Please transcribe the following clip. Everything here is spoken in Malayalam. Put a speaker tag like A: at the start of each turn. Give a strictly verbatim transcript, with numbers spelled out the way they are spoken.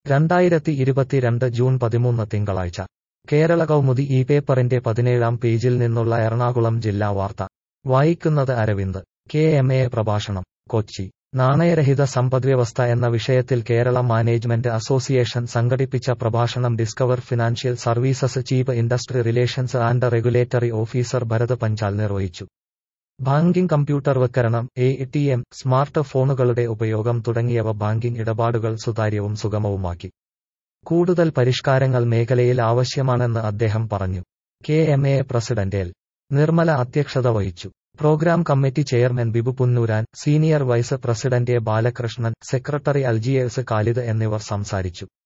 A: രണ്ടായിരത്തി ഇരുപത്തിരണ്ട് ജൂൺ പതിമൂന്ന് തിങ്കളാഴ്ച കേരള കൗമുദി ഈ പേപ്പറിന്റെ പതിനേഴാം പേജിൽ നിന്നുള്ള എറണാകുളം ജില്ലാ വാർത്ത വായിക്കുന്നത് അരവിന്ദ്. കെ എം എ പ്രഭാഷണം. കൊച്ചി. നാണയരഹിത സമ്പദ്വ്യവസ്ഥ എന്ന വിഷയത്തിൽ കേരള മാനേജ്മെന്റ് അസോസിയേഷൻ സംഘടിപ്പിച്ച പ്രഭാഷണം discover financial services chief industry relations and regulatory officer Bharat Panchal നിർവഹിച്ചു. ബാങ്കിംഗ് കമ്പ്യൂട്ടർവൽക്കരണം, എ ടി എം, സ്മാർട്ട് ഫോണുകളുടെ ഉപയോഗം തുടങ്ങിയവ ബാങ്കിംഗ് ഇടപാടുകൾ സുതാര്യവും സുഗമവുമാക്കി. കൂടുതൽ പരിഷ്കാരങ്ങൾ മേഖലയിൽ ആവശ്യമാണെന്ന് അദ്ദേഹം പറഞ്ഞു. K M A president L. Nirmala അധ്യക്ഷത വഹിച്ചു. Programme committee chairman Bibu Punnooran, senior vice president A Balakrishnan, secretary Algiers Khalid എന്നിവർ സംസാരിച്ചു.